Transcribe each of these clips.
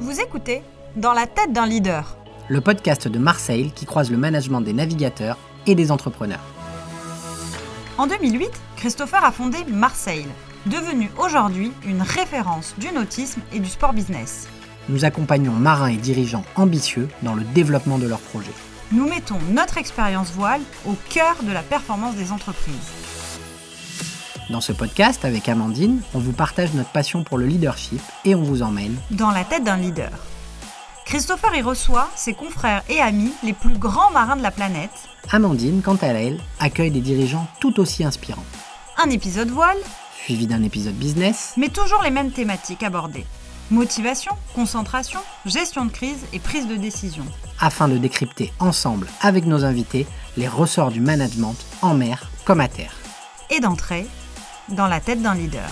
Vous écoutez Dans la tête d'un leader, le podcast de Marseille qui croise le management des navigateurs et des entrepreneurs. En 2008, Christopher a fondé Marseille, devenu aujourd'hui une référence du nautisme et du sport business. Nous accompagnons marins et dirigeants ambitieux dans le développement de leurs projets. Nous mettons notre expérience voile au cœur de la performance des entreprises. Dans ce podcast, avec Amandine, on vous partage notre passion pour le leadership et on vous emmène dans la tête d'un leader. Christopher y reçoit ses confrères et amis les plus grands marins de la planète. Amandine, quant à elle, accueille des dirigeants tout aussi inspirants. Un épisode voile, suivi d'un épisode business, mais toujours les mêmes thématiques abordées. Motivation, concentration, gestion de crise et prise de décision. Afin de décrypter ensemble, avec nos invités, les ressorts du management en mer comme à terre. Et d'entrer dans la tête d'un leader.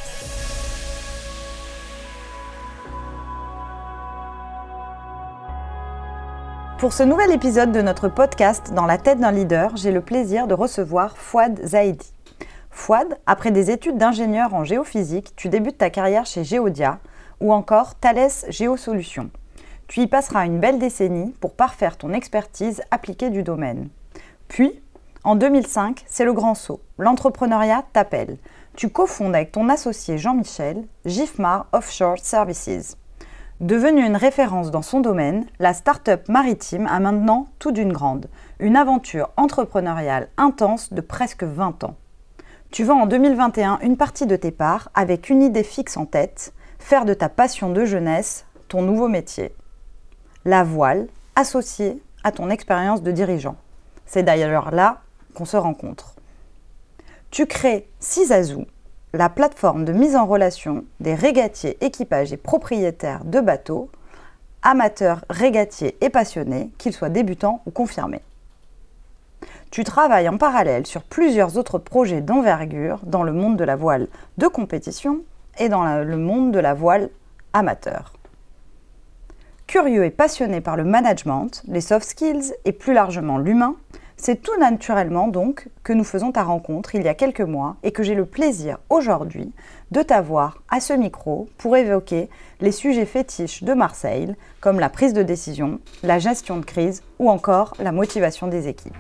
Pour ce nouvel épisode de notre podcast Dans la tête d'un leader, j'ai le plaisir de recevoir Fouad Zaidi. Fouad, après des études d'ingénieur en géophysique, tu débutes ta carrière chez Geodia ou encore Thales Géosolutions. Tu y passeras une belle décennie pour parfaire ton expertise appliquée du domaine. Puis, en 2005, c'est le grand saut. L'entrepreneuriat t'appelle. Tu cofondes avec ton associé Jean-Michel GIFMAR Offshore Services. Devenue une référence dans son domaine, la start-up maritime a maintenant tout d'une grande. Une aventure entrepreneuriale intense de presque 20 ans. Tu vends en 2021 une partie de tes parts avec une idée fixe en tête, faire de ta passion de jeunesse ton nouveau métier. La voile associée à ton expérience de dirigeant. C'est d'ailleurs là qu'on se rencontre. Tu crées Sizazu, la plateforme de mise en relation des régatiers, équipages et propriétaires de bateaux, amateurs, régatiers et passionnés, qu'ils soient débutants ou confirmés. Tu travailles en parallèle sur plusieurs autres projets d'envergure dans le monde de la voile de compétition et dans le monde de la voile amateur. Curieux et passionné par le management, les soft skills et plus largement l'humain, c'est tout naturellement donc que nous faisons ta rencontre il y a quelques mois et que j'ai le plaisir aujourd'hui de t'avoir à ce micro pour évoquer les sujets fétiches de Marseille comme la prise de décision, la gestion de crise ou encore la motivation des équipes.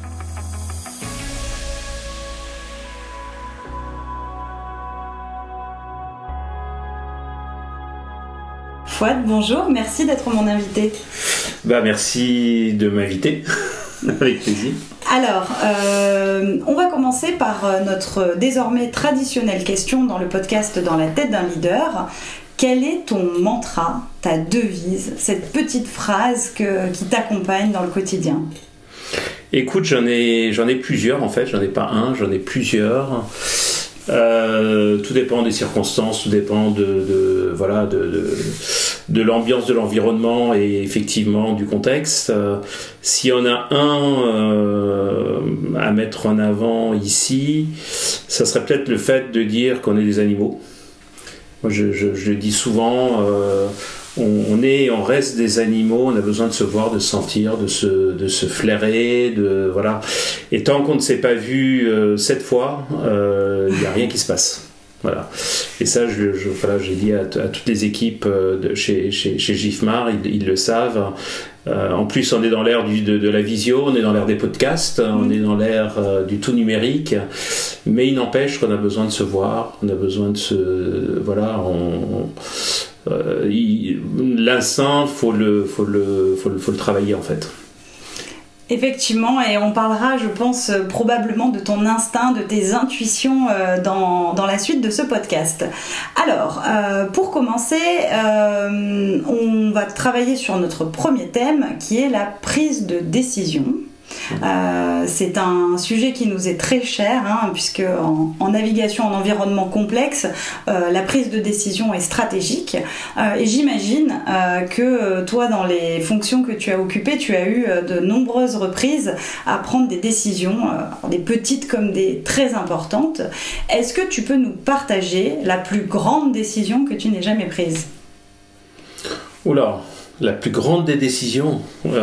Fouad, bonjour, merci d'être mon invité. Merci de m'inviter, avec plaisir. Alors, on va commencer par notre désormais traditionnelle question dans le podcast Dans la tête d'un leader. Quel est ton mantra, ta devise, cette petite phrase qui t'accompagne dans le quotidien ? Écoute, j'en ai plusieurs en fait, j'en ai pas un, j'en ai plusieurs. Tout dépend des circonstances, tout dépend de l'ambiance de l'environnement et effectivement du contexte. S'il y en a un à mettre en avant ici, ça serait peut-être le fait de dire qu'on est des animaux. Moi je dis souvent, on reste des animaux, on a besoin de se voir, de se sentir, de se flairer, voilà. Et tant qu'on ne s'est pas vu 7 fois, il n'y a rien qui se passe. Voilà. Et ça, j'ai dit à toutes les équipes chez GIFMAR, ils le savent. En plus, on est dans l'ère de la visio, on est dans l'ère des podcasts, on est dans l'ère du tout numérique. Mais il n'empêche qu'on a besoin de se voir, on a besoin de se... Voilà, l'instinct, faut le travailler en fait. Effectivement, et on parlera, je pense, probablement de ton instinct, de tes intuitions dans la suite de ce podcast. Alors, pour commencer, on va travailler sur notre premier thème qui est la prise de décision. C'est un sujet qui nous est très cher, puisque en navigation en environnement complexe, la prise de décision est stratégique. Et j'imagine que toi, dans les fonctions que tu as occupées, tu as eu de nombreuses reprises à prendre des décisions, des petites comme des très importantes. Est-ce que tu peux nous partager la plus grande décision que tu n'aies jamais prise ? Oula, la plus grande des décisions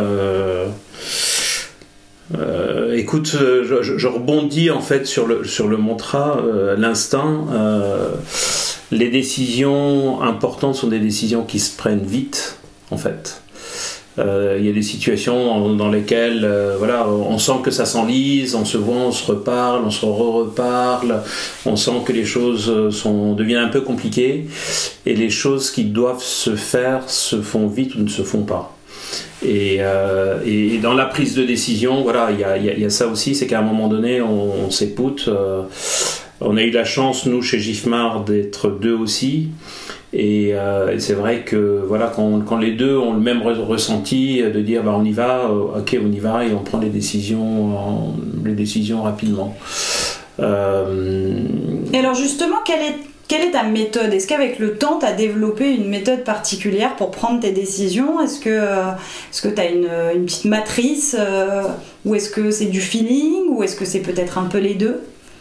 écoute, je rebondis en fait sur le mantra, l'instinct. les décisions importantes sont des décisions qui se prennent vite, en fait. Il y a des situations dans lesquelles on sent que ça s'enlise, on se voit, on se reparle, on se reparle, on sent que les choses deviennent un peu compliquées et les choses qui doivent se faire se font vite ou ne se font pas. Et dans la prise de décision, il y a ça aussi, c'est qu'à un moment donné, on s'écoute. On a eu la chance, nous, chez Gifmar, d'être deux aussi. Et c'est vrai que quand les deux ont le même ressenti, de dire on y va, ok, on y va, et on prend les décisions rapidement. Et alors justement, quelle est ta méthode ? Est-ce qu'avec le temps, tu as développé une méthode particulière pour prendre tes décisions ? Est-ce que tu as une petite matrice ou est-ce que c'est du feeling ou est-ce que c'est peut-être un peu les deux ?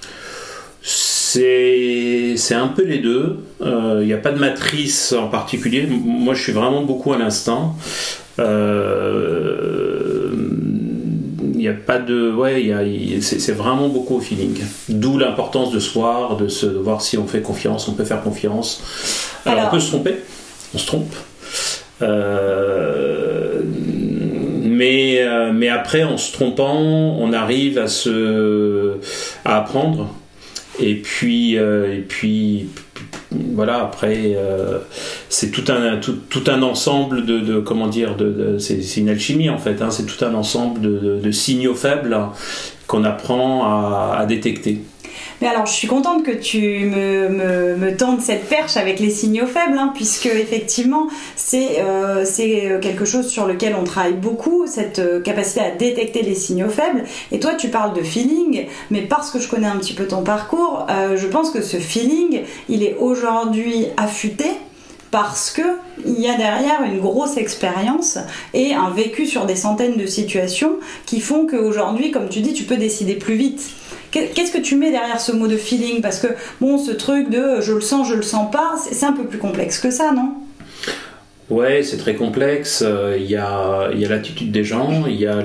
C'est un peu les deux. Il n'y a pas de matrice en particulier. Moi, je suis vraiment beaucoup à l'instinct. Il n'y a pas de... c'est vraiment beaucoup au feeling. D'où l'importance de se voir, de voir si on fait confiance, on peut faire confiance. Alors on peut se tromper. On se trompe. Mais après, en se trompant, on arrive à apprendre. Et puis après c'est tout un ensemble c'est une alchimie en fait, c'est tout un ensemble de signaux faibles qu'on apprend à détecter. Mais alors, je suis contente que tu me tendes cette perche avec les signaux faibles, puisque effectivement, c'est quelque chose sur lequel on travaille beaucoup, cette capacité à détecter les signaux faibles. Et toi, tu parles de feeling, mais parce que je connais un petit peu ton parcours, je pense que ce feeling, il est aujourd'hui affûté, parce qu'il y a derrière une grosse expérience et un vécu sur des centaines de situations qui font qu'aujourd'hui, comme tu dis, tu peux décider plus vite. Qu'est-ce que tu mets derrière ce mot de feeling ? Parce que ce truc de je le sens pas, c'est un peu plus complexe que ça, non ? Ouais, c'est très complexe. Il y a l'attitude des gens, il y a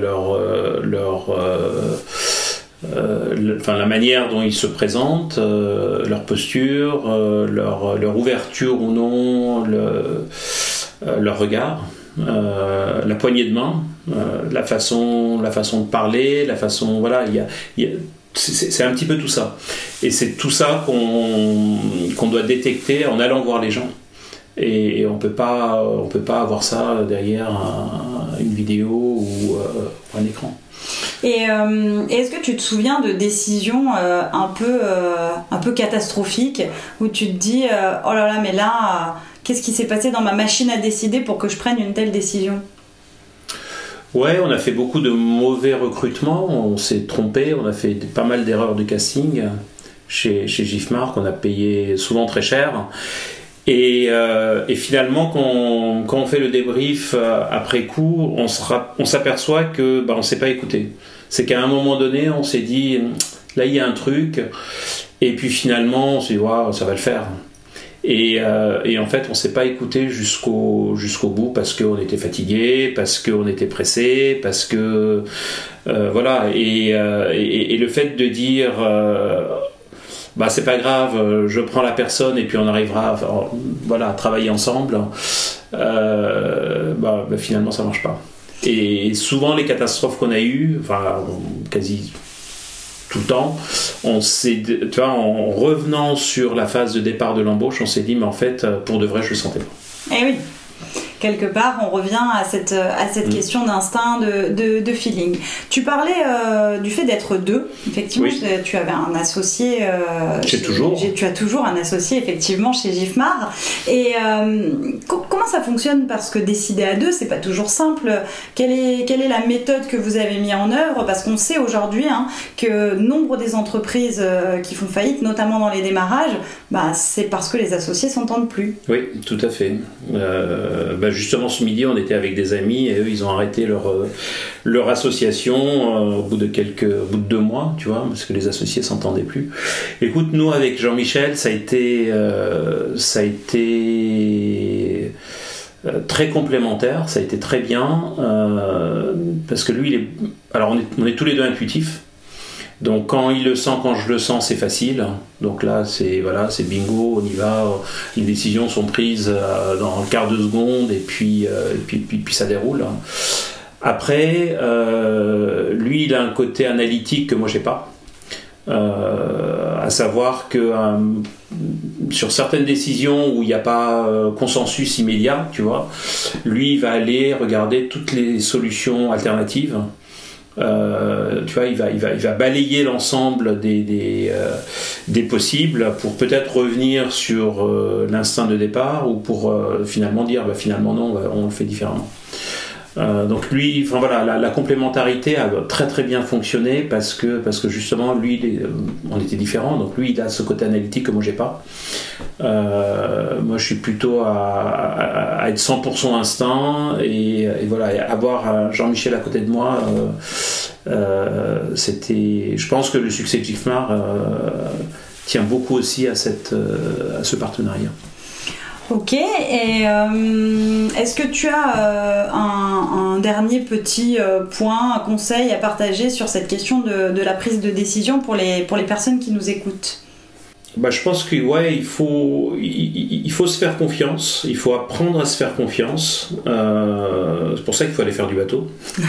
la manière dont ils se présentent, leur posture, leur ouverture ou non, leur regard, la poignée de main, la façon de parler, la façon, c'est un petit peu tout ça. Et c'est tout ça qu'on doit détecter en allant voir les gens. Et on peut pas avoir ça derrière une vidéo ou un écran. Et est-ce que tu te souviens de décisions un peu catastrophiques où tu te dis oh là là, mais là qu'est-ce qui s'est passé dans ma machine à décider pour que je prenne une telle décision ? Ouais, on a fait beaucoup de mauvais recrutements, on s'est trompé, on a fait pas mal d'erreurs de casting chez Gifmar qu'on a payé souvent très cher. Et finalement, quand on fait le débrief après coup, on s'aperçoit que on s'est pas écouté. C'est qu'à un moment donné, on s'est dit là il y a un truc, et puis finalement on s'est dit waouh, ça va le faire. Et en fait, on s'est pas écouté jusqu'au bout parce qu'on était fatigué, parce qu'on était pressé, parce que et le fait de dire c'est pas grave, je prends la personne et puis on arrivera à travailler ensemble, finalement ça marche pas. Et souvent les catastrophes qu'on a eues, quasi tout le temps, en revenant sur la phase de départ de l'embauche, on s'est dit mais en fait pour de vrai je le sentais pas. Eh oui. Quelque part, on revient à cette question d'instinct, de feeling. Tu parlais du fait d'être deux. Effectivement, oui. Tu avais un associé. Tu as toujours un associé, effectivement, chez Gifmar. Et comment ça fonctionne ? Parce que décider à deux, c'est pas toujours simple. Quelle est la méthode que vous avez mis en œuvre ? Parce qu'on sait aujourd'hui que nombre des entreprises qui font faillite, notamment dans les démarrages, c'est parce que les associés s'entendent plus. Oui, tout à fait. Justement ce midi on était avec des amis et eux ils ont arrêté leur association au bout de 2 mois, tu vois, parce que les associés s'entendaient plus. Écoute, nous avec Jean-Michel ça a été très complémentaire, ça a été très bien parce que lui on est tous les deux intuitifs. Donc quand il le sent, quand je le sens, c'est facile. Donc là, c'est bingo, on y va. Les décisions sont prises dans un quart de seconde et puis ça déroule. Après, lui, il a un côté analytique que moi j'ai pas. À savoir que sur certaines décisions où il n'y a pas consensus immédiat, tu vois, lui il va aller regarder toutes les solutions alternatives. Tu vois, il va balayer l'ensemble des possibles pour peut-être revenir sur l'instinct de départ ou pour finalement dire finalement non, on le fait différemment. Donc lui, la complémentarité a très très bien fonctionné parce que justement lui, on était différents. Donc lui, il a ce côté analytique que moi j'ai pas. Moi, je suis plutôt à être 100% instinct et voilà, et avoir Jean-Michel à côté de moi. Je pense que le succès de Gifmar tient beaucoup aussi à ce partenariat. Ok, et est-ce que tu as un dernier petit point, un conseil à partager sur cette question de la prise de décision pour les personnes qui nous écoutent ? Je pense que il faut se faire confiance, il faut apprendre à se faire confiance. C'est pour ça qu'il faut aller faire du bateau.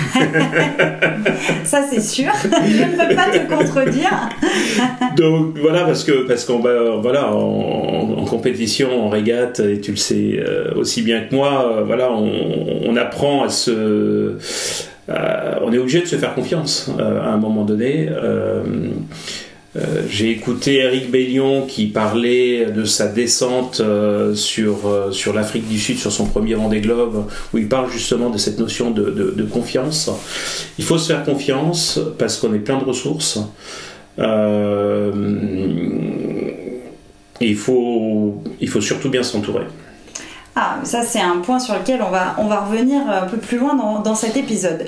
Ça c'est sûr, je ne peux pas te contredire. Donc voilà, parce qu'on va en compétition, en régate, et tu le sais aussi bien que moi, on apprend on est obligé de se faire confiance à un moment donné. J'ai écouté Eric Bellion qui parlait de sa descente sur l'Afrique du Sud, sur son premier Vendée Globe, où il parle justement de cette notion de confiance. Il faut se faire confiance parce qu'on est plein de ressources. Et il faut surtout bien s'entourer. Ah, ça c'est un point sur lequel on va revenir un peu plus loin dans cet épisode.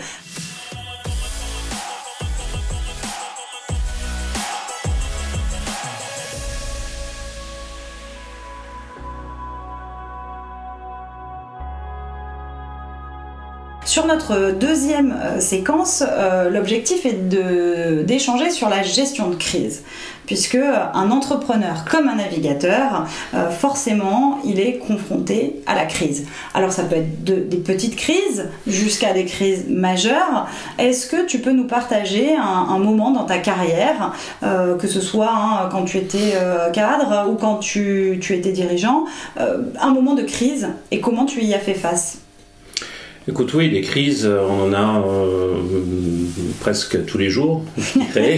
Sur notre deuxième séquence, l'objectif est d'échanger sur la gestion de crise. Puisque un entrepreneur comme un navigateur, forcément, il est confronté à la crise. Alors ça peut être des petites crises jusqu'à des crises majeures. Est-ce que tu peux nous partager un moment dans ta carrière, que ce soit quand tu étais cadre ou quand tu étais dirigeant, un moment de crise et comment tu y as fait face ? Écoute, oui, des crises, on en a presque tous les jours, je dirais.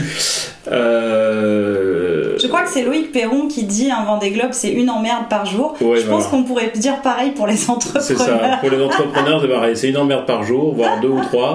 Je crois que c'est Loïc Perron qui dit un Vendée Globe, c'est une emmerde par jour. Ouais, je pense qu'on pourrait dire pareil pour les entrepreneurs. C'est ça, pour les entrepreneurs, c'est pareil, c'est une emmerde par jour, voire 2 ou 3.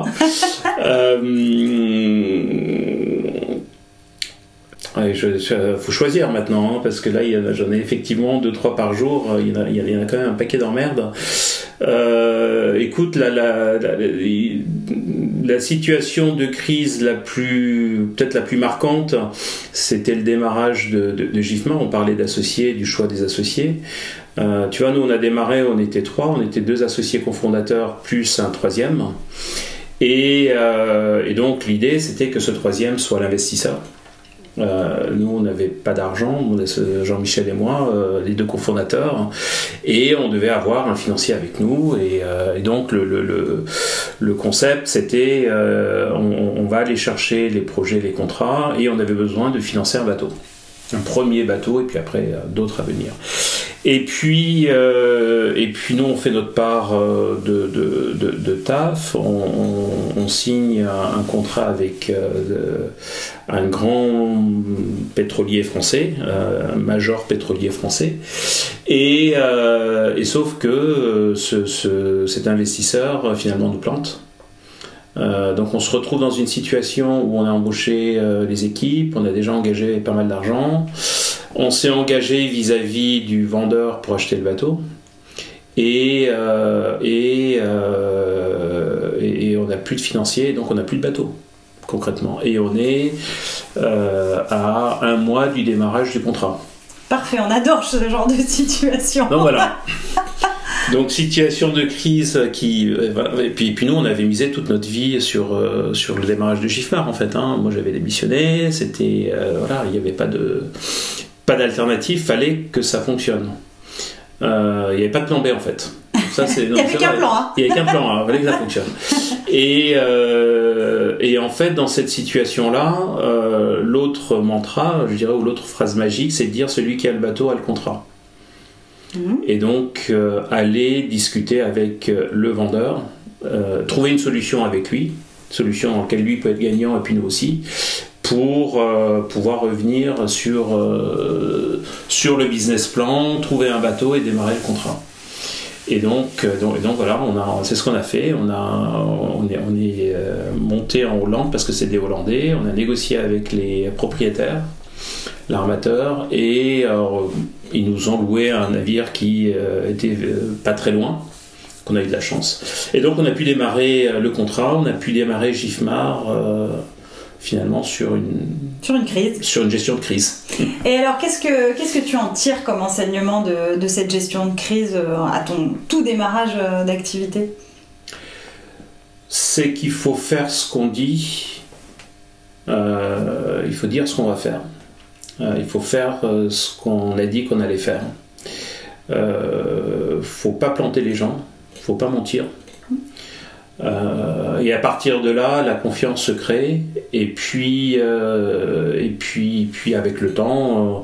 Faut choisir maintenant, parce que là, j'en ai effectivement 2-3 par jour, il y en a quand même un paquet d'emmerdes. Écoute, la situation de crise peut-être la plus marquante, c'était le démarrage de Gifmar. On parlait d'associés, du choix des associés. Tu vois, nous on a démarré, on était 3, on était 2 associés cofondateurs plus un 3e. Et donc l'idée c'était que ce 3e soit l'investisseur. Nous on n'avait pas d'argent, Jean-Michel et moi, les 2 cofondateurs, et on devait avoir un financier avec nous, et donc le concept c'était on va aller chercher les projets, les contrats, et on avait besoin de financer un bateau, un premier bateau, et puis après d'autres à venir. Et puis nous on fait notre part de taf, on signe un contrat avec un grand pétrolier français, un major pétrolier français, et sauf que cet investisseur finalement nous plante. Donc on se retrouve dans une situation où on a embauché les équipes, on a déjà engagé pas mal d'argent, on s'est engagé vis-à-vis du vendeur pour acheter le bateau, et on n'a plus de financier, donc on n'a plus de bateau concrètement, et on est à 1 mois du démarrage du contrat. Parfait, on adore ce genre de situation. Donc voilà. Donc situation de crise qui... voilà. Et puis nous, on avait misé toute notre vie sur le démarrage de GIFMAR, en fait. Hein. Moi, j'avais démissionné, c'était... voilà, il n'y avait pas d'alternative, fallait que ça fonctionne. Il n'y avait pas de plan B, en fait. Ça, il n'y avait qu'un plan A. Il n'y avait qu'un plan A, il fallait que ça fonctionne. Et en fait, dans cette situation-là, l'autre mantra, je dirais, ou l'autre phrase magique, c'est de dire celui qui a le bateau a le contrat. Et donc aller discuter avec le vendeur, trouver une solution avec lui, solution dans laquelle lui peut être gagnant et puis nous aussi, pour pouvoir revenir sur le business plan, trouver un bateau et démarrer le contrat. Et donc voilà, c'est ce qu'on a fait. On est monté en Hollande parce que c'est des Hollandais. On a négocié avec les propriétaires, l'armateur, et ils nous ont loué un navire qui était pas très loin. On a eu de la chance. Et donc on a pu démarrer le contrat, on a pu démarrer GIFMAR finalement sur une crise. Sur une gestion de crise. Et alors qu'est-ce que tu en tires comme enseignement de cette gestion de crise à ton tout démarrage d'activité ? C'est qu'il faut faire ce qu'on dit, il faut dire ce qu'on va faire. Il faut faire ce qu'on a dit qu'on allait faire. Faut pas planter les gens, faut pas mentir. Et à partir de là, la confiance se crée. Et puis avec le temps,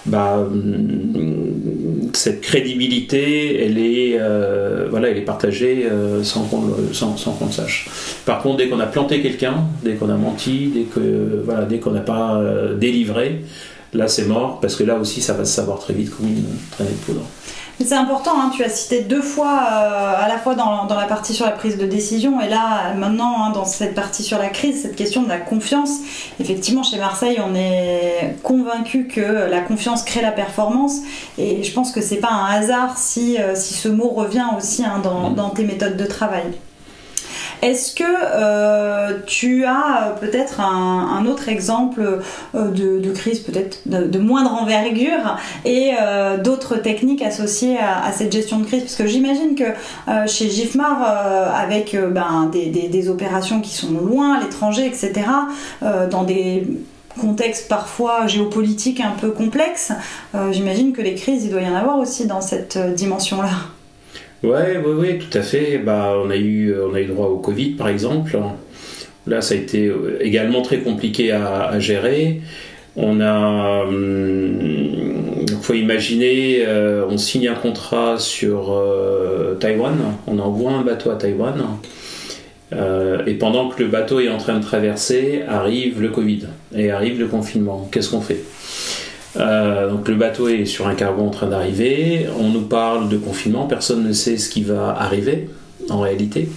cette crédibilité, elle est partagée sans qu'on le sache. Par contre, dès qu'on a planté quelqu'un, dès qu'on a menti, dès qu'on n'a pas délivré, là c'est mort, parce que là aussi ça va se savoir très vite comme une traînée de poudre. Mais c'est important, hein, tu as cité 2 fois, à la fois dans la partie sur la prise de décision et là maintenant dans cette partie sur la crise, cette question de la confiance. Effectivement, chez Marseille, on est convaincu que la confiance crée la performance et je pense que c'est pas un hasard si ce mot revient aussi dans tes méthodes de travail. Est-ce que tu as peut-être un autre exemple de crise peut-être de moindre envergure et d'autres techniques associées à cette gestion de crise ? Parce que j'imagine que chez GIFMAR, avec des opérations qui sont loin, à l'étranger, etc., dans des contextes parfois géopolitiques un peu complexes, j'imagine que les crises, il doit y en avoir aussi dans cette dimension-là. Oui, tout à fait. On a eu droit au Covid, par exemple. Là, ça a été également très compliqué à gérer. On a, faut imaginer, on signe un contrat sur Taïwan. On envoie un bateau à Taïwan. Et pendant que le bateau est en train de traverser, arrive le Covid et arrive le confinement. Qu'est-ce qu'on fait ? Donc le bateau est sur un cargo en train d'arriver, on nous parle de confinement, personne ne sait ce qui va arriver en réalité.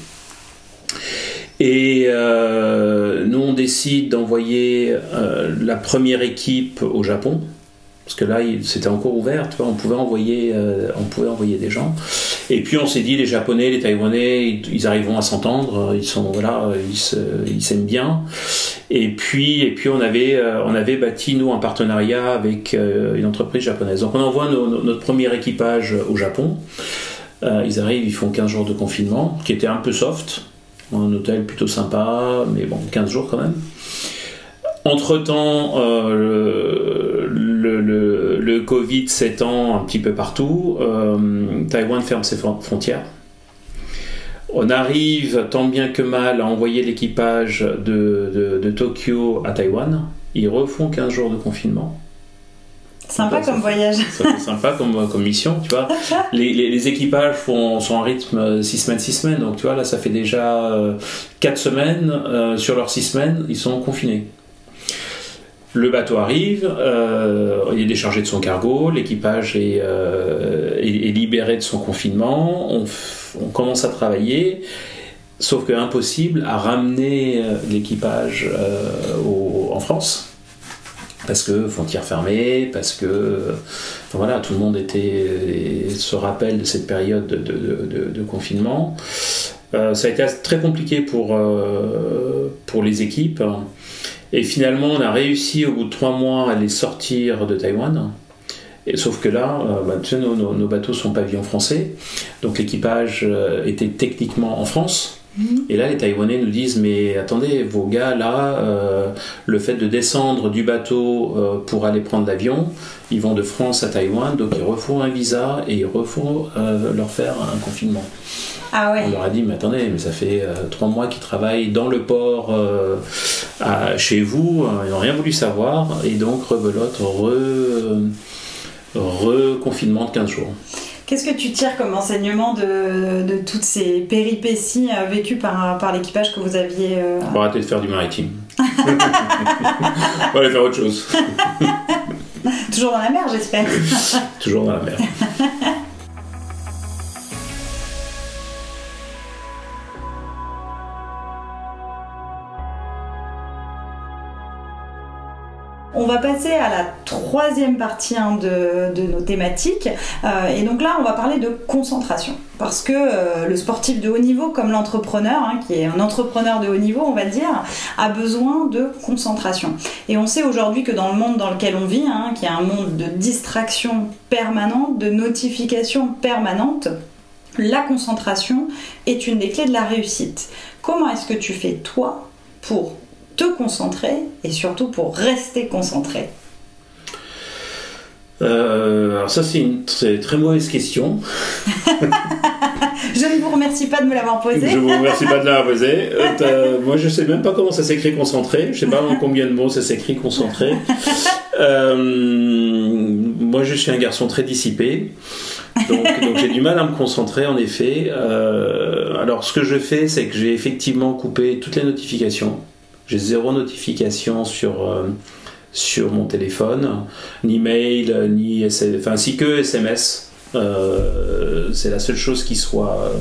Et nous on décide d'envoyer la première équipe au Japon, parce que là c'était encore ouvert, tu vois, on pouvait envoyer des gens. Et puis on s'est dit, les Japonais, les Taïwanais, ils arriveront à s'entendre, ils s'aiment bien. Et puis on avait bâti nous un partenariat avec une entreprise japonaise. Donc on envoie notre premier équipage au Japon. Ils arrivent, ils font 15 jours de confinement, qui était un peu soft, un hôtel plutôt sympa, mais bon, 15 jours quand même. Entre-temps, le Covid s'étend un petit peu partout. Taïwan ferme ses frontières. On arrive tant bien que mal à envoyer l'équipage de Tokyo à Taïwan. Ils refont 15 jours de confinement. Sympa comme voyage. C'est sympa comme mission, tu vois. Les équipages sont en rythme 6 semaines. Donc tu vois, là ça fait déjà 4 semaines. Sur leurs 6 semaines, ils sont confinés. Le bateau arrive, il est déchargé de son cargo, l'équipage est libéré de son confinement, on commence à travailler, sauf que impossible à ramener l'équipage en France, parce que frontières fermées, parce que tout le monde se rappelle de cette période de confinement. Ça a été très compliqué pour les équipes. Et finalement, on a réussi au bout de 3 mois à les sortir de Taïwan. Sauf que là, tu sais, nos bateaux sont pavillon français, donc l'équipage était techniquement en France. Et là, les Taïwanais nous disent, mais attendez, vos gars, là, le fait de descendre du bateau pour aller prendre l'avion, ils vont de France à Taïwan, donc il refont un visa et il refont leur faire un confinement. Ah ouais. On leur a dit, mais attendez, mais ça fait 3 mois qu'ils travaillent dans le port chez vous, ils n'ont rien voulu savoir, et donc rebelote, reconfinement de 15 jours. Qu'est-ce que tu tires comme enseignement de toutes ces péripéties vécues par l'équipage que vous aviez On va arrêter de faire du maritime. On va aller faire autre chose. Toujours dans la mer, j'espère. Toujours dans la mer. On va passer à la 3e partie de nos thématiques. Et donc là, on va parler de concentration. Parce que le sportif de haut niveau, comme l'entrepreneur, qui est un entrepreneur de haut niveau, on va dire, a besoin de concentration. Et on sait aujourd'hui que dans le monde dans lequel on vit, qui est un monde de distraction permanente, de notification permanente, la concentration est une des clés de la réussite. Comment est-ce que tu fais, toi, pour te concentrer et surtout pour rester concentré? Alors ça, c'est une très mauvaise question. Je ne vous remercie pas de me l'avoir posée. Je vous remercie pas de l'avoir posée. Moi, je sais même pas comment ça s'écrit concentré. Je sais pas en combien de mots ça s'écrit concentré. Moi, je suis un garçon très dissipé. Donc j'ai du mal à me concentrer, en effet. Alors, ce que je fais, c'est que j'ai effectivement coupé toutes les notifications. J'ai 0 notification sur mon téléphone, ni mail, ni ainsi que SMS. C'est la seule chose qui soit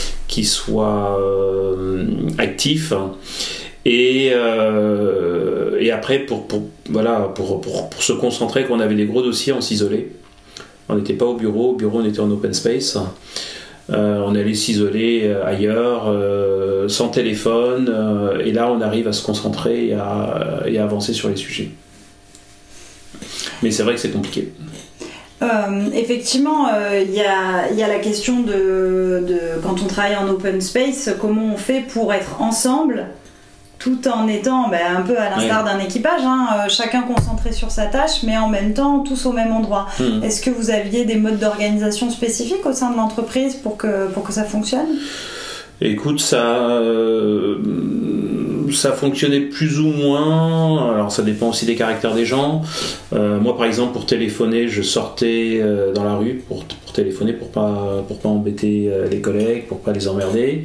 actif. Et après, pour se concentrer, quand on avait des gros dossiers, on s'isolait. On n'était pas au bureau. Au bureau, on était en open space. On allait s'isoler ailleurs, sans téléphone, et là on arrive à se concentrer et à avancer sur les sujets. Mais c'est vrai que c'est compliqué. Effectivement, il y a la question de quand on travaille en open space, comment on fait pour être ensemble tout en étant un peu à l'instar d'un équipage, chacun concentré sur sa tâche, mais en même temps tous au même endroit. Est-ce que vous aviez des modes d'organisation spécifiques au sein de l'entreprise pour que ça fonctionne ? Écoute, ça fonctionnait plus ou moins. Alors ça dépend aussi des caractères des gens. Moi par exemple, pour téléphoner, je sortais dans la rue pour téléphoner, pour pas embêter les collègues, pour pas les emmerder.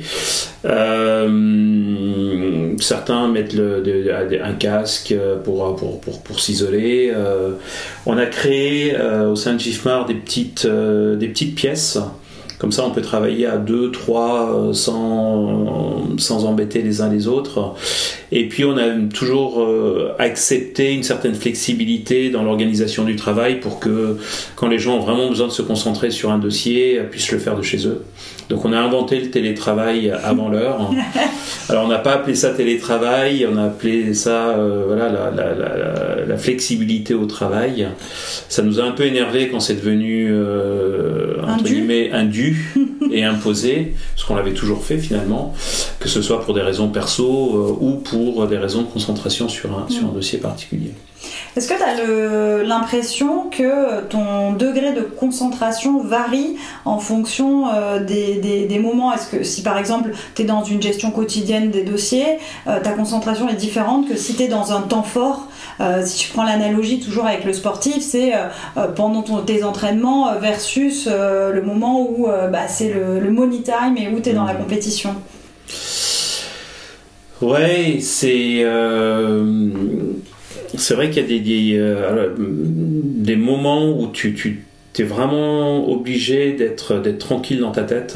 Certains mettent un casque pour s'isoler. On a créé au sein de GIFMAR des petites pièces. Comme ça, on peut travailler à 2, 3 sans embêter les uns les autres. Et puis, on a toujours accepté une certaine flexibilité dans l'organisation du travail pour que, quand les gens ont vraiment besoin de se concentrer sur un dossier, puissent le faire de chez eux. Donc, on a inventé le télétravail avant l'heure. Alors, on n'a pas appelé ça télétravail, on a appelé ça la flexibilité au travail. Ça nous a un peu énervé quand c'est devenu entre guillemets un dû et imposé, ce qu'on l'avait toujours fait finalement, que ce soit pour des raisons perso ou pour des raisons de concentration sur un dossier particulier. Est-ce que tu as l'impression que ton degré de concentration varie en fonction des moments ? Est-ce que si par exemple tu es dans une gestion quotidienne des dossiers, ta concentration est différente que si tu es dans un temps fort ? Si je prends l'analogie toujours avec le sportif, c'est pendant tes entraînements versus le moment où c'est le money time et où tu es dans la compétition. Ouais, c'est vrai qu'il y a des moments où tu es vraiment obligé d'être tranquille dans ta tête.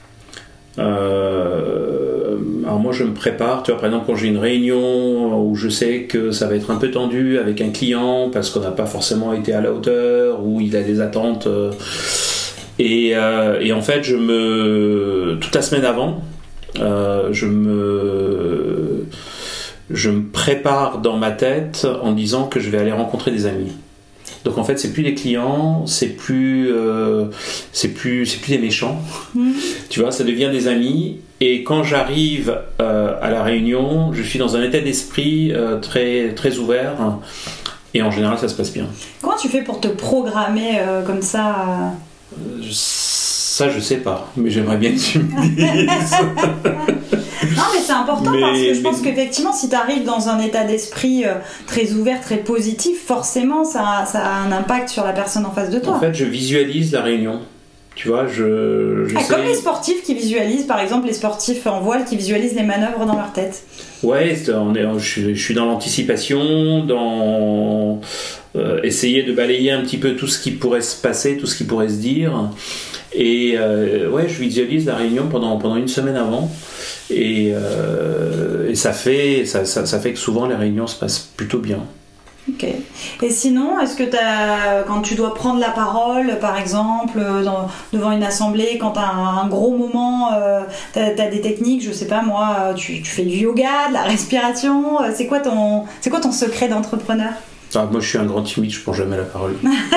Alors moi je me prépare, tu vois, par exemple quand j'ai une réunion où je sais que ça va être un peu tendu avec un client parce qu'on n'a pas forcément été à la hauteur ou il a des attentes et en fait toute la semaine avant je me prépare dans ma tête en disant que je vais aller rencontrer des amis. Donc en fait, c'est plus des clients, c'est plus des méchants. Tu vois, ça devient des amis. Et quand j'arrive à la réunion, je suis dans un état d'esprit très, très ouvert. Et en général, ça se passe bien. Comment tu fais pour te programmer comme ça Ça, je sais pas, mais j'aimerais bien que tu me dises. Non, mais c'est important parce que je pense qu'effectivement, si tu arrives dans un état d'esprit très ouvert, très positif, forcément, ça a un impact sur la personne en face de toi. En fait, je visualise la réunion. Tu vois, comme les sportifs qui visualisent, par exemple, les sportifs en voile qui visualisent les manœuvres dans leur tête. Ouais, je suis dans l'anticipation, dans essayer de balayer un petit peu tout ce qui pourrait se passer, tout ce qui pourrait se dire. Et ouais, je visualise la réunion pendant une semaine avant. Et ça fait que souvent les réunions se passent plutôt bien. Ok. Et sinon, est-ce que quand tu dois prendre la parole, par exemple, devant une assemblée, quand tu as un gros moment, tu as des techniques, je sais pas moi, tu fais du yoga, de la respiration, c'est quoi ton secret d'entrepreneur ? Moi je suis un grand timide, je prends jamais la parole.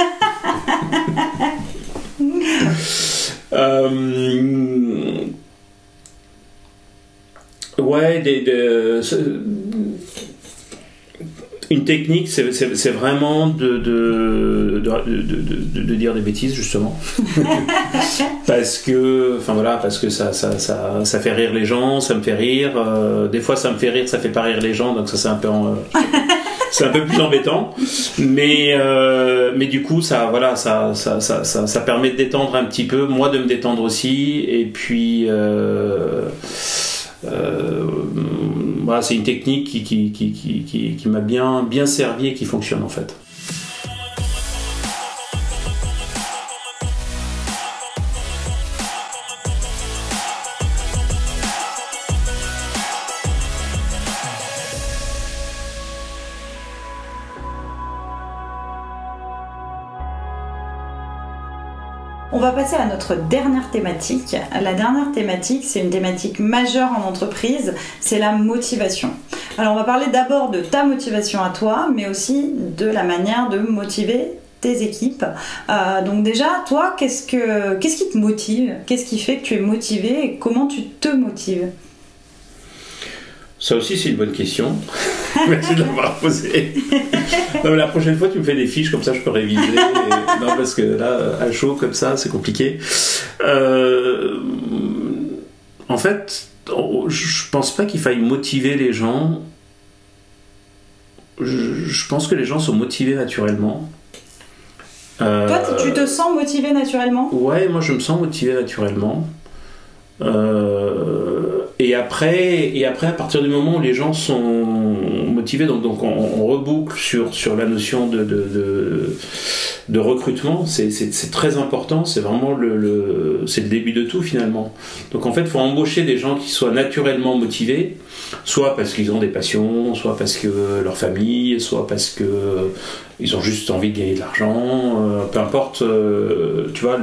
Ouais, une technique, c'est vraiment de dire des bêtises, justement. parce que ça fait rire les gens, ça me fait rire. Des fois, ça me fait rire, ça fait pas rire les gens, donc ça c'est un peu c'est un peu plus embêtant. Mais du coup, ça permet de détendre un petit peu, moi de me détendre aussi, et puis. Voilà, c'est une technique qui m'a bien servi et qui fonctionne en fait. On va passer à notre dernière thématique. La dernière thématique, c'est une thématique majeure en entreprise, c'est la motivation. Alors on va parler d'abord de ta motivation à toi, mais aussi de la manière de motiver tes équipes. Donc déjà, toi, qu'est-ce qui te motive ? Qu'est-ce qui fait que tu es motivé et comment tu te motives ? Ça aussi, c'est une bonne question. Merci de l'avoir posée. Non, mais la prochaine fois, tu me fais des fiches, comme ça je peux réviser. Non, parce que là, à chaud, comme ça, c'est compliqué. En fait, je pense pas qu'il faille motiver les gens. Je pense que les gens sont motivés naturellement. Toi, tu te sens motivé naturellement ? Ouais, moi je me sens motivé naturellement. Et après, à partir du moment où les gens sont motivés, donc on reboucle sur la notion de recrutement, c'est très important, c'est vraiment c'est le début de tout finalement. Donc en fait, il faut embaucher des gens qui soient naturellement motivés, soit parce qu'ils ont des passions, soit parce que leur famille, soit parce que ils ont juste envie de gagner de l'argent, peu importe, tu vois,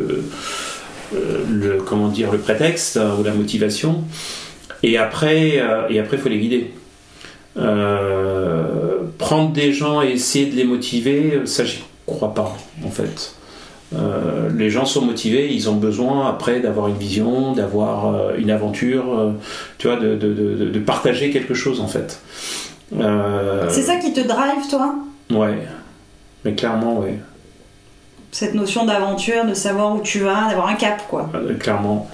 le prétexte ou la motivation, et après il faut les guider. Prendre des gens et essayer de les motiver, ça j'y crois pas en fait. Les gens sont motivés, ils ont besoin après d'avoir une vision, d'avoir une aventure, tu vois, de partager quelque chose en fait. C'est ça qui te drive, toi ? Ouais, mais clairement, ouais. Cette notion d'aventure, de savoir où tu vas, d'avoir un cap, quoi. Clairement.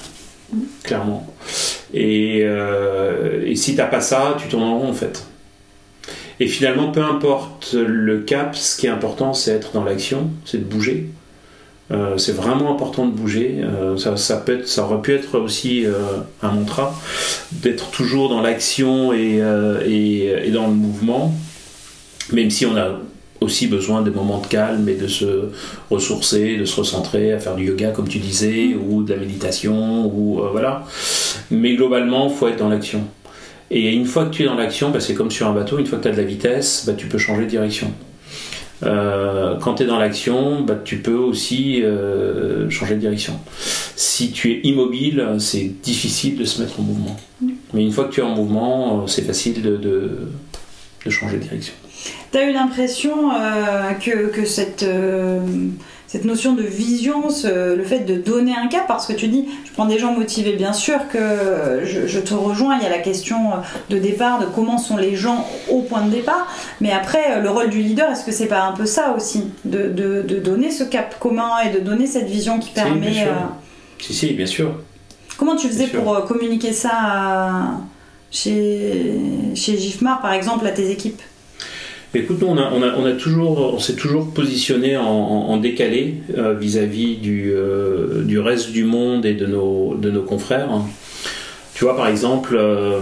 Et si t'as pas ça, tu tournes en rond, en fait. Et finalement, peu importe le cap, ce qui est important, c'est être dans l'action, c'est de bouger. C'est vraiment important de bouger. Ça aurait pu être aussi un mantra, d'être toujours dans l'action et dans le mouvement, même si on a aussi besoin de moments de calme et de se ressourcer, de se recentrer, à faire du yoga comme tu disais, ou de la méditation, ou voilà. Mais globalement, il faut être dans l'action. Et une fois que tu es dans l'action, c'est comme sur un bateau, une fois que tu as de la vitesse, tu peux changer de direction. Quand tu es dans l'action, tu peux aussi changer de direction. Si tu es immobile, c'est difficile de se mettre en mouvement. Mais une fois que tu es en mouvement, c'est facile de changer de direction. Tu as eu l'impression que cette notion de vision, le fait de donner un cap, parce que tu dis, je prends des gens motivés, bien sûr que je te rejoins, il y a la question de départ, de comment sont les gens au point de départ, mais après, le rôle du leader, est-ce que c'est pas un peu ça aussi, de donner ce cap commun et de donner cette vision qui permet... Bien sûr. Si, bien sûr. Comment tu faisais pour communiquer ça chez Gifmar, par exemple, à tes équipes ? Écoute, nous, on s'est toujours positionné en décalé vis-à-vis du reste du monde et de nos confrères. Tu vois, par exemple,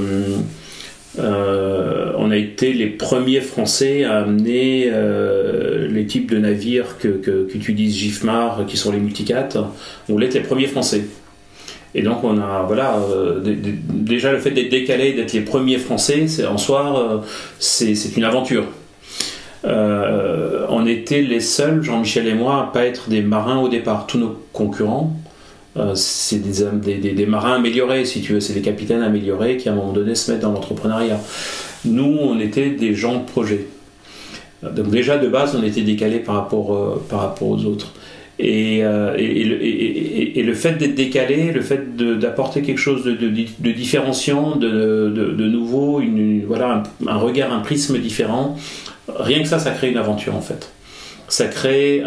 on a été les premiers Français à amener les types de navires qu'utilise Gifmar, qui sont les multicats. On voulait être les premiers Français. Et donc on a déjà le fait d'être décalé, d'être les premiers Français, en soi, c'est une aventure. On était les seuls, Jean-Michel et moi, à pas être des marins au départ. Tous nos concurrents, c'est des marins améliorés, si tu veux, c'est des capitaines améliorés qui à un moment donné se mettent dans l'entrepreneuriat. Nous, on était des gens de projet. Donc déjà de base, on était décalés par rapport aux autres. Et le fait d'être décalé, le fait d'apporter quelque chose de différenciant, de nouveau, un regard, un prisme différent, rien que ça crée une aventure en fait. Ça crée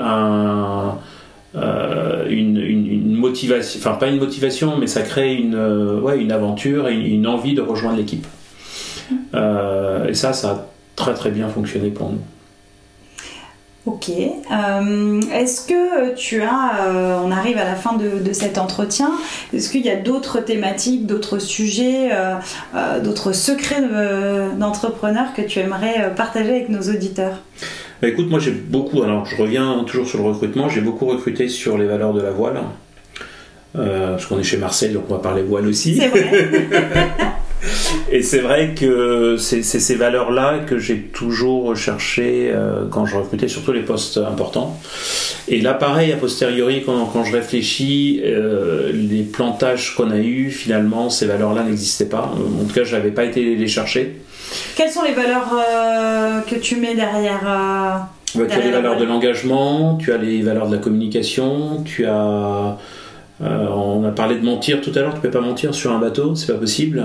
une motivation, enfin pas une motivation, mais ça crée une aventure et une envie de rejoindre l'équipe. Et ça a très très bien fonctionné pour nous. Ok. Est-ce que tu as, on arrive à la fin de cet entretien, est-ce qu'il y a d'autres thématiques, d'autres sujets, d'autres secrets d'entrepreneurs que tu aimerais partager avec nos auditeurs ? Écoute, moi j'ai beaucoup, alors je reviens toujours sur le recrutement, j'ai beaucoup recruté sur les valeurs de la voile, parce qu'on est chez Marseille, donc on va parler voile aussi. C'est vrai. Et c'est vrai que c'est ces valeurs-là que j'ai toujours recherché quand je recrutais, surtout les postes importants. Et là, pareil, a posteriori, quand je réfléchis, les plantages qu'on a eus, finalement, ces valeurs-là n'existaient pas. En tout cas, je n'avais pas été les chercher. Quelles sont les valeurs que tu mets derrière tu as les valeurs de l'engagement, tu as les valeurs de la communication, tu as... on a parlé de mentir tout à l'heure, tu peux pas mentir sur un bateau, c'est pas possible.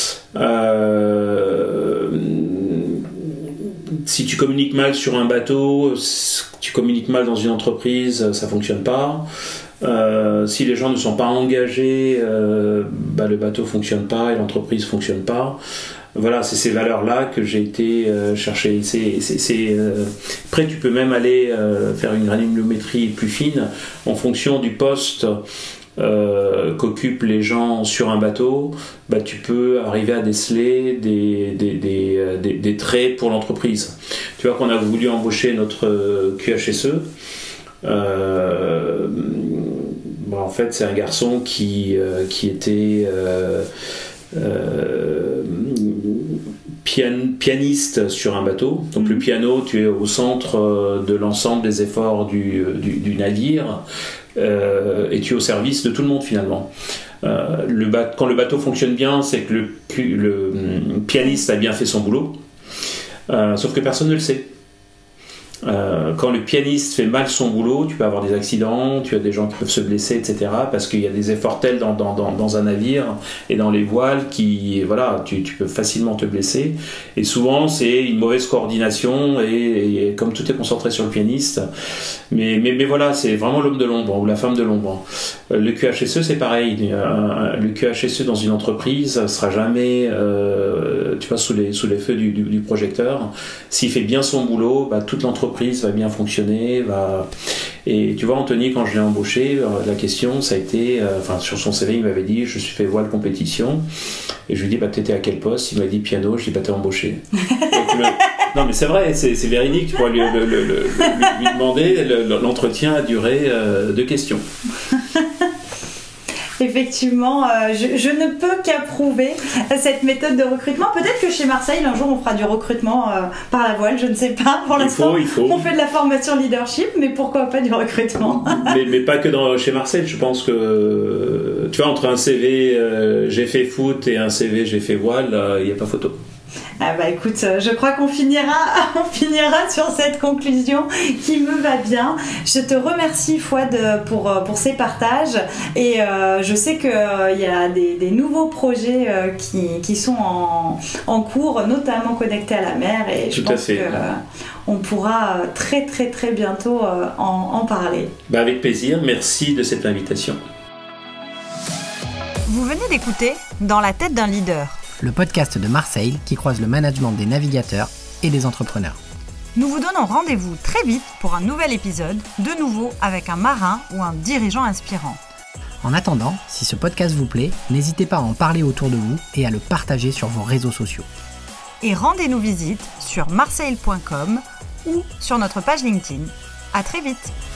Si tu communiques mal sur un bateau, tu communiques mal dans une entreprise, ça fonctionne pas. Si les gens ne sont pas engagés, le bateau fonctionne pas et l'entreprise fonctionne pas. Voilà, c'est ces valeurs-là que j'ai été chercher. Après, tu peux même aller faire une granulométrie plus fine en fonction du poste qu'occupent les gens sur un bateau. Tu peux arriver à déceler des traits pour l'entreprise. Tu vois qu'on a voulu embaucher notre QHSE. En fait, c'est un garçon qui était pianiste sur un bateau. Donc le piano, tu es au centre de l'ensemble des efforts du navire et tu es au service de tout le monde finalement. Quand le bateau fonctionne bien, c'est que le pianiste a bien fait son boulot, sauf que personne ne le sait. Quand le pianiste fait mal son boulot, tu peux avoir des accidents, tu as des gens qui peuvent se blesser, etc. Parce qu'il y a des efforts tels dans un navire et dans les voiles qui, voilà, tu peux facilement te blesser. Et souvent, c'est une mauvaise coordination et comme tout est concentré sur le pianiste. Mais voilà, c'est vraiment l'homme de l'ombre ou la femme de l'ombre. Le QHSE, c'est pareil. Le QHSE dans une entreprise sera jamais, sous les feux du projecteur. S'il fait bien son boulot, toute l'entreprise va bien fonctionner. Et tu vois, Anthony, quand je l'ai embauché, la question, ça a été, sur son CV, il m'avait dit, je suis fait voile compétition. Et je lui ai dit, t'étais à quel poste ? Il m'a dit piano. Je lui ai dit, t'es embauché. Non, mais c'est vrai, c'est véridique. Tu pourrais lui demander. L'entretien a duré 2 questions. Effectivement, je ne peux qu'approuver cette méthode de recrutement. Peut-être que chez Marseille, un jour, on fera du recrutement par la voile, je ne sais pas. Pour l'instant, on fait de la formation leadership, mais pourquoi pas du recrutement ? mais pas que chez Marseille. Je pense que, tu vois, entre un CV j'ai fait foot et un CV j'ai fait voile, il n'y a pas photo. Ah bah écoute, je crois qu'on finira sur cette conclusion qui me va bien. Je te remercie Fouad pour ces partages et je sais qu'il y a des nouveaux projets qui sont en cours, notamment connectés à la mer, et je pense qu'on pourra très très très bientôt en parler. Bah avec plaisir, merci de cette invitation. Vous venez d'écouter Dans la tête d'un leader, le podcast de Marseille qui croise le management des navigateurs et des entrepreneurs. Nous vous donnons rendez-vous très vite pour un nouvel épisode, de nouveau avec un marin ou un dirigeant inspirant. En attendant, si ce podcast vous plaît, n'hésitez pas à en parler autour de vous et à le partager sur vos réseaux sociaux. Et rendez-nous visite sur marseille.com ou sur notre page LinkedIn. À très vite.